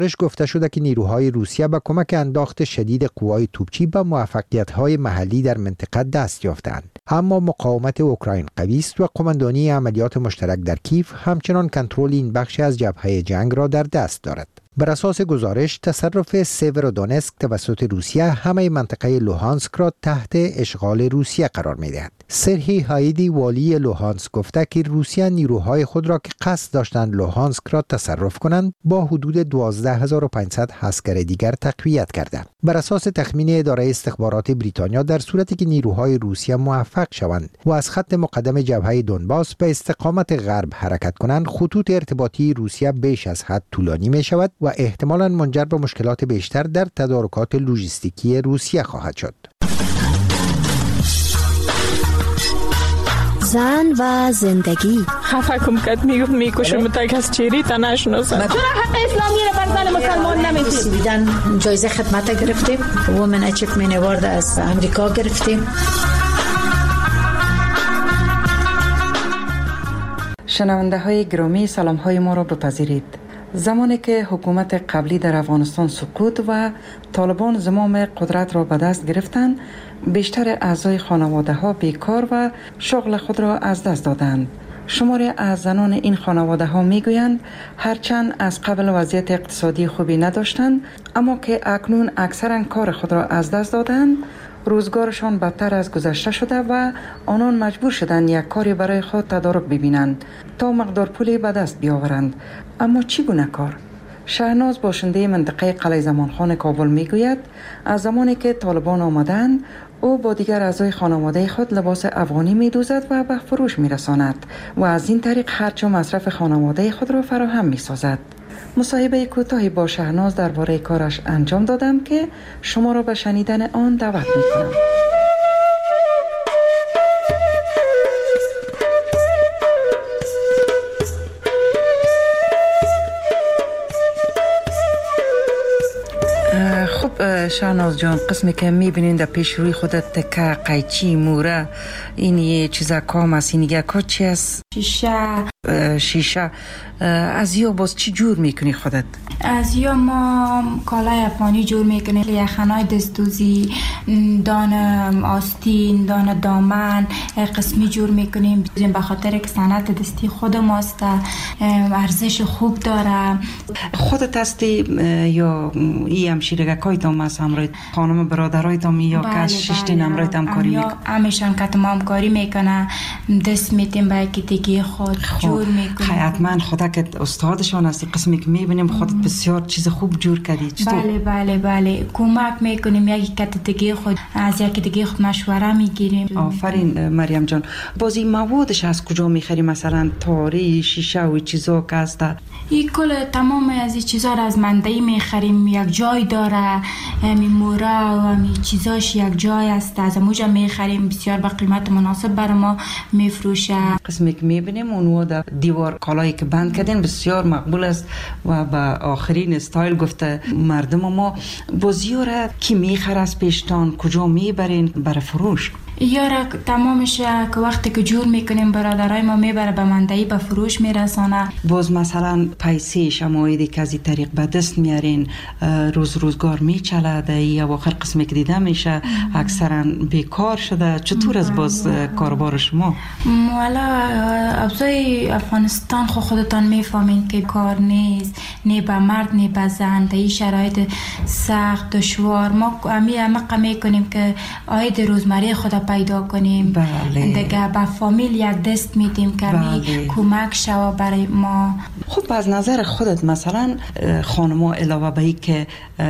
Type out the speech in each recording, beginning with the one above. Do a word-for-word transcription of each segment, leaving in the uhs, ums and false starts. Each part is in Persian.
گزارش گفته شده که نیروهای روسیه با کمک انداخت شدید قوای توپچی به موفقیت‌های محلی در منطقه دست یافتند. اما مقاومت اوکراین قوی است و قماندانی عملیات مشترک در کیف همچنان کنترل این بخش از جبهه جنگ را در دست دارد. بر اساس گزارش تصرف سیورودونسک توسط روسیه همه منطقه لوهانسک را تحت اشغال روسیه قرار می‌دهد. سرهی هایدی والی لوهانسک گفته که روسیه نیروهای خود را که قصد داشتند لوهانسک را تصرف کنند با حدود دوازده هزار و پانصد عسکر دیگر تقویت کردند. بر اساس تخمین اداره استخبارات بریتانیا در صورتی که نیروهای روسیه موفق شوند و از خط مقدم جبهه دونباس به استقامت غرب حرکت کنند، خطوط ارتباطی روسیه بیش از حد طولانی می شود و احتمالاً منجر به مشکلات بیشتر در تدارکات لوجستیکی روسیه خواهد شد. زن و زندگی. خفه کم کد میگفت میکشم تک از چیری تا نشناسم. چرا حق اسلامی رو بر زن مسلمان نمیدید؟ بیدن جایزه خدمت گرفتیم، وومن اچیومنت اوارد از امریکا گرفتیم. شنونده های گرامی، سلام های ما را بپذیرید. زمانی که حکومت قبلی در افغانستان سقوط و طالبان زمام قدرت را به دست گرفتند، بیشتر اعضای خانواده ها بیکار و شغل خود را از دست دادند. شماری از زنان این خانواده ها می گویند هرچند از قبل وضعیت اقتصادی خوبی نداشتند، اما که اکنون اکثرا کار خود را از دست دادند، روزگارشان بدتر از گذشته شده و آنان مجبور شدند یک کاری برای خود تدارک ببینند تا مقدار پولی به دست بیاورند. اما چگونه کار؟ شهناز باشنده منطقه قلعه زمانخان کابل میگوید از زمانی که طالبان آمدند او با دیگر اعضای خانواده خود لباس افغانی میدوزد و به فروش میرساند و از این طریق خرج و مصرف خانواده خود را فراهم میسازد. مصاحبه کوتاهی با شهناز درباره کارش انجام دادم که شما را به شنیدن آن دعوت میکنم. خب شهناز جان، قسمی که میبینین در پیش روی خودت تکه، قیچی، موره، این یه چیزا کام است، این یه که چی است؟ شیشه. شیشه. از یا باز چی جور میکنی خودت؟ از یا ما کالای افغانی جور میکنیم، یخنای دستوزی، دان آستین، دان دامن قسمی جور میکنیم به خاطر که صنعت دستی خود ماست، ارزش خوب داره. خودت هستی یا ای همشیرگه کایتام هست همراه خانم برادرایتام یا بله کس ششتین همراه همکاری میکنه؟ همیشان که ما همکاری میکنه، دست میتیم با یکی خود جور میکنیم. حتما خدا که استادشان هستی، قسمی که میبینیم خودت بسیار چیز خوب جور کردی. چطور؟ بله بله بله کمک میکنیم، یکی کت دیگه خود از یکی دیگه خود مشوره میگیریم. آفرین مریم جان. بازی موادش از کجا میخری؟ مثلا تاری، شیشه و چیزا که هست؟ این کل تمام از این چیزا را از منطقه میخریم، یک جای داره، همین موره و همین چیزاش یک جای است، از اونجا میخریم، بسیار با قیمت مناسب برای ما میفروشه. قسمی که میبینیم اونو در دیوار کالایی که بند کردین بسیار مقبول است و به آخرین استایل گفته مردم ما. بازیو را کی میخره از پیشتان؟ کجا میبرین برای فروش؟ یارا تمامش که وقتی که جور میکنیم برادرای ما میبره به منطقه به فروش میرسانه. باز مثلا پیسه شمایدی که از این طریق به دست میارین روز روزگار میچله یا آخر قسمی که دیده میشه اکثرا بیکار شده. چطور از باز کاربار شما؟ والا ابزای افغانستان خود خودتان میفهمین که کار نیست، نه به مرد نه به زن، در این شرایط سخت دشوار ما امی امق میکنیم که آید روزمره خود پیدا کنیم. بله. دیگه با فامیل یک دست میدیم که بله. کمک شوا برای ما. خب از نظر خودت مثلا خانم‌ها علاوه به این که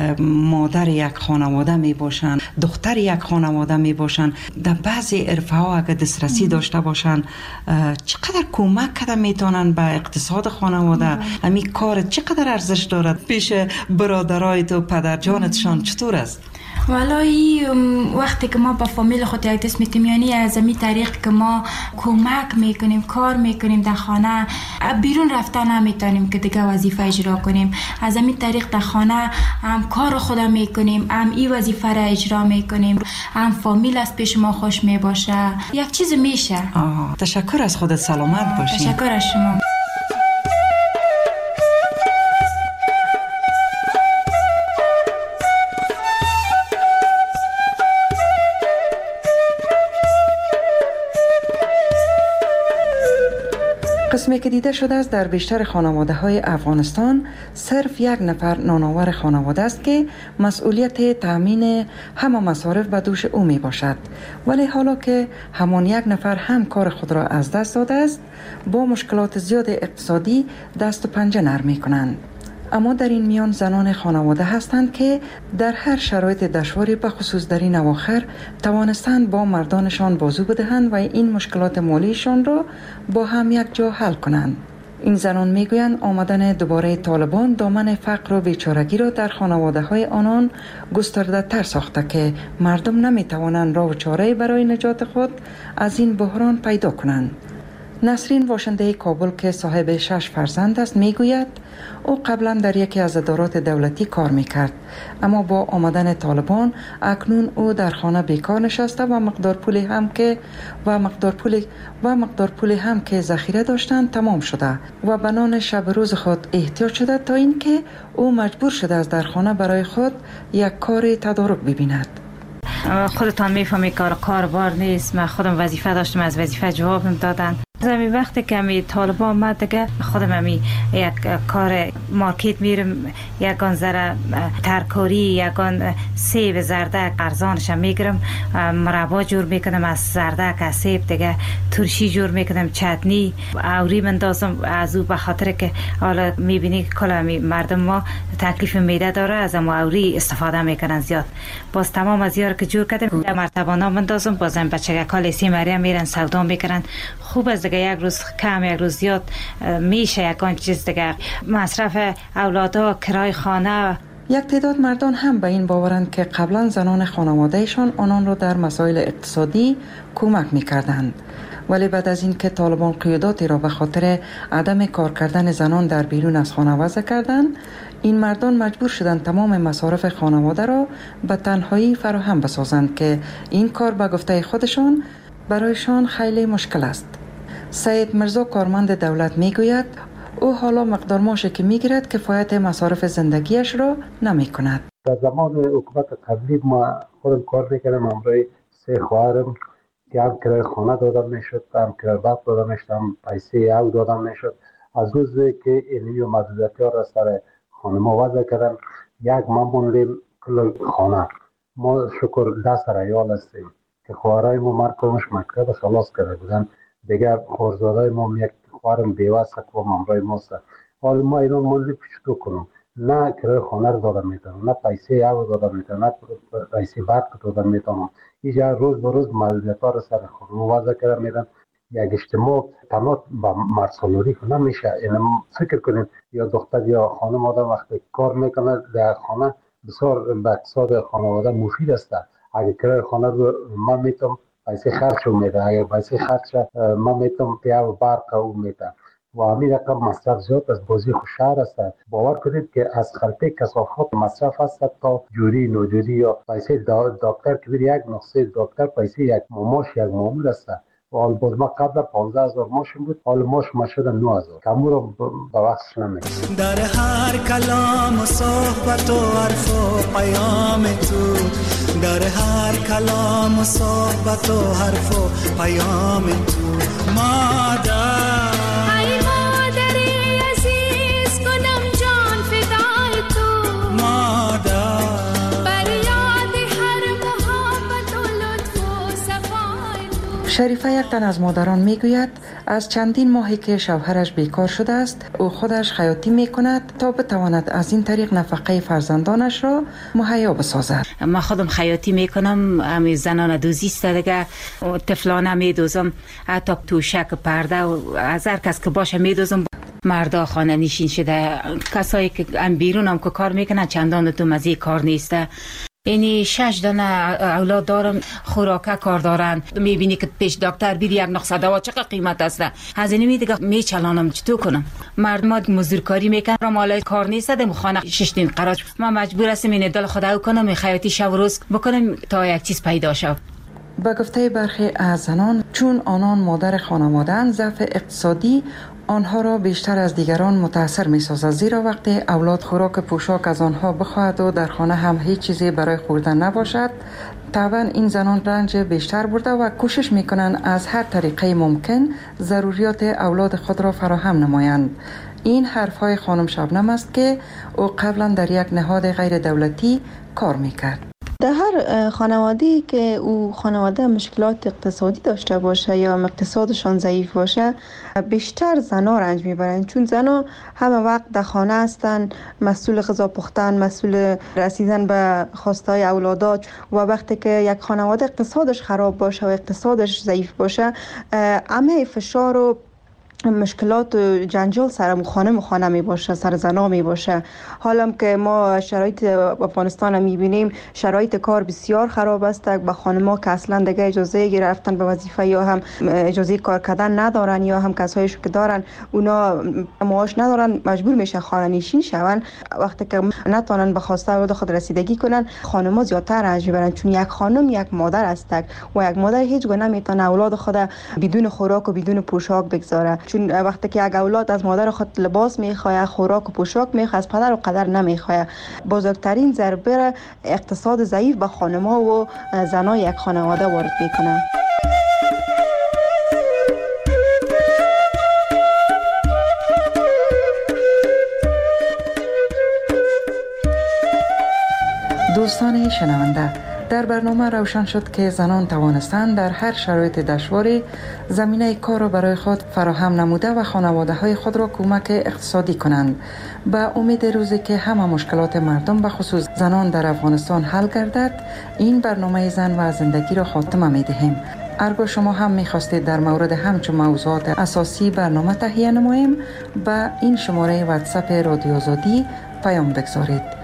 مادر یک خانواده می باشن، دختر یک خانواده می باشن، در بعضی عرفه ها اگه دسترسی داشته باشن چقدر کمک کرده میتونن به اقتصاد خانواده؟ همین کار چقدر ارزش دارد پیش برادرایت و پدرجانتشان؟ چطور است؟ والایی وقتی که ما با فامیل خود یک دست میتیم، یعنی از این طریق که ما کمک میکنیم، کار میکنیم در خانه، بیرون رفتن نمیتونیم که دیگه وظیفه اجرا کنیم، از این طریق در خانه هم کار خود میکنیم، هم این وظیفه را اجرا میکنیم، هم فامیل از پیش ما خوش میباشه، یک چیز میشه. آه. تشکر از خودت، سلامت باشی. تشکر از شما. قسمی که دیده شده است در بیشتر خانواده های افغانستان صرف یک نفر نانآور خانواده است که مسئولیت تامین همه مصارف به دوش او می باشد، ولی حالا که همان یک نفر هم کار خود را از دست داده است با مشکلات زیاد اقتصادی دست و پنجه نرم می کنند. اما در این میان زنان خانواده هستند که در هر شرایط دشواری به خصوص در این اواخر توانستند با مردانشان بازو بدهند و این مشکلات مالیشان را با هم یک جا حل کنند. این زنان میگویند آمدن دوباره طالبان دامن فقر و بیچارگی را در خانواده های آنان گسترده تر ساخته که مردم نمی توانند راه و چاره برای نجات خود از این بحران پیدا کنند. نسرین باشنده کابل که صاحب شش فرزند است میگوید او قبلا در یکی از ادارات دولتی کار میکرد، اما با آمدن طالبان اکنون او در خانه بیکار نشسته و مقدار پولی هم که و مقدار پولی و مقدار پولی هم که ذخیره داشتند تمام شده و به نان شب روز خود احتیاج شده تا اینکه او مجبور شده است در خانه برای خود یک کار تدارک ببیند. خودتان میفهمی کار کاربار نیست. من خودم وظیفه داشتم، از وظیفه جوابم دادن. زمین وقتی که می طالبان آمد دیگه خودم می یک کار مارکت میرم، یکان ذره ترکاری، یکان سیب زردک ارزانش میگیرم، مربا جور میکنم از زردک، از سیب دیگه ترشی جور میکنم، چتنی اوری مندازم از او، به خاطر که حالا میبینی کلا مردم ما تکلیف میده داره از اما اوری استفاده میکنن زیاد. باز تمام از یار که جور کردم مرتبانا مندازم، بازم بچه کال سی مریم میرن سودا میکنن. خوب از دیگه یک روز کم یک روز زیاد میشه یکان چیز دیگه مصرف اولادا، کرای خانه. یک تعداد مردان هم به این باورند که قبلا زنان خانوادهشان آنان را در مسائل اقتصادی کمک میکردند، ولی بعد از این که طالبان قیوداتی را به خاطر عدم کار کردن زنان در بیرون از خانه وضع کردند، این مردان مجبور شدند تمام مصارف خانواده را به تنهایی فراهم بسازند که این کار به گفته خودشان برایشان خیلی مشکل است. سید مرزا کارمند دولت میگوید او حالا مقدار معاشی که میگیرد کفایت مصارف زندگیش را نمی کند. در زمان حکومت قبلی ما خودم کار میکردم، همراه سه خواهرم که هم کرای خانه دادم میشد، هم کرای باغ دادم میشد، هم پیسه او دادم میشد. از روزی که اینی و محدودیتی ها را سر خانه ما وضع کردن، یک ما موندیم کل خانه. ما شکر دست ریال هستیم که خواهرای ما مرکمش مکتب خلاص کرده بودن، دیگر خورزادای ما یک خواهرم بیوسته که با ممرای ماست. حال ما ایران موندیم چطور کنم؟ نه کرای خانه رو دادم میتونم، نه پیسه او دادم میتونم، نه پیسه برق دادم میتونم. اینجا روز به روز محدودیت ها رو سر خانه وضع کرده میدن. یک اجتماع تنها با مرسالوری که نمیشه. این فکر کنید یا دختر یا خانم آدم وقتی کار میکنه در خانه بسیار به اقتصاد خانواده مفید است. اگه کرای خانه رو من میتونم پیسه خرج میده، اگر پیسه خرج من میتونم پیاو برق او میده و همین رقم مصرف زیاد از بازی خوشحال است. باور کنید که از خلطه کثافات مصرف است تا جوری نوجوری یا پیسه دکتر که بری یک نقصه دکتر پیسه یک ماماش یک مامور است. و حال باز ما قبل پانزده هزار ماشین بود، حال ماش ما شده نه هزار. کمو رو به وقتش نمیرسیم. در هر کلام و صحبت و حرف و پیام تو، در هر کلام و صحبت و حرف و پیام تو مادر، ای مادری عزیز کنم جان فدای تو مادر، بر یاد هر محبت و لطف و صفای تو. شریفه یک تن از مادران میگوید از چندین ماهی که شوهرش بیکار شده است او خودش خیاطی میکند تا بتواند از این طریق نفقه فرزندانش را مهیا بسازد. من خودم خیاطی میکنم، همین زنان دوزی است دیگه، طفلانه میدوزم، حتی توشک پرده و از هر کس که باشه میدوزم. مردا خانه نشین شده، کسایی که هم بیرون هم که کار میکنن چندان تو مزه کار نیسته. اینی شش دانه اولاد دارم، خوراکه کار دارن. میبینی که پیش دکتر بیری یک نقصه دوا چقدر قیمت است. هزینه می دیگه میچلانم چطور کنم؟ مردم مزدورکاری میکنن، مال کار نیست، دم خانه شش دین قرار. ما مجبور هستیم این دل خدا کنم، خیاطی شب و روز بکنم تا یک چیز پیدا شد. به گفته برخی از زنان، چون آنان مادر خانواده‌اند، ضعف اقتصادی آنها را بیشتر از دیگران متاثر می سازد، زیرا وقتی اولاد خوراک پوشاک از آنها بخواهد و در خانه هم هیچ چیزی برای خوردن نباشد، طبعا این زنان رنج بیشتر برده و کوشش می کنند از هر طریقه ممکن ضروریات اولاد خود را فراهم نمایند. این حرفهای خانم شبنم است که او قبلا در یک نهاد غیر دولتی کار میکرد. در هر خانواده‌ای که او خانواده مشکلات اقتصادی داشته باشه یا اقتصادشان ضعیف باشه، بیشتر زنها رنج میبرند، چون زنها همه وقت در خانه هستند، مسئول غذا پختن، مسئول رسیدن به خواستهای اولادات، و وقتی که یک خانواده اقتصادش خراب باشه و اقتصادش ضعیف باشه، همه فشار و مشکلات و جنجال سر خانه خانه می باشه، سر زنا می باشه. حالا که ما شرایط افغانستان می بینیم، شرایط کار بسیار خراب است. با خانم‌ها که اصلا دیگه اجازه گرفتن به وظیفه یا هم اجازه کار کردن ندارن، یا هم کسایشو که دارن اونا معاش ندارن، مجبور میشن خانه نشین شون. وقتی که نتونن به خواسته اولاد خود رسیدگی کنن، خانم‌ها زیادتر رنج میبرن، چون یک خانم یک مادر است و یک مادر هیچ گونه نمیتونه اولاد خود بدون خوراک و بدون پوشاک بگذاره. چون وقتی که یک اولاد از مادر خود لباس میخواه، خوراک و پوشاک میخواه، از پدر و قدر نمیخواه. بزرگترین ضربه اقتصاد ضعیف به خانم‌ها و زنای یک خانواده وارد میکنه. دوستان شنونده، در برنامه روشن شد که زنان توانستند در هر شرایط دشواری زمینه کار را برای خود فراهم نموده و خانواده های خود را کمک اقتصادی کنند. به امید روزی که همه مشکلات مردم به خصوص زنان در افغانستان حل گردد، این برنامه زن و زندگی را خاتمه می دهیم. ارگو شما هم می خواستید در مورد همچون موضوعات اساسی برنامه تهیه نماییم، به این شماره واتساپ رادیو آزادی پیام بگذارید.